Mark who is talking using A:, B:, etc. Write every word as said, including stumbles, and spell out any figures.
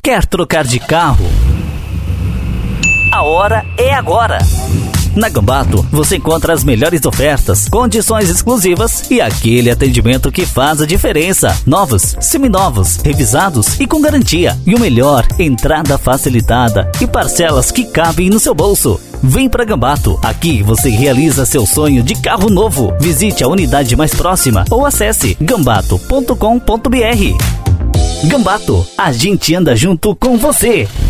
A: Quer trocar de carro? A hora é agora! Na Gambato, você encontra as melhores ofertas, condições exclusivas e aquele atendimento que faz a diferença. Novos, seminovos, revisados e com garantia. E o melhor, entrada facilitada e parcelas que cabem no seu bolso. Vem pra Gambato. Aqui você realiza seu sonho de carro novo. Visite a unidade mais próxima ou acesse gambato ponto com ponto br. Gambato, a gente anda junto com você.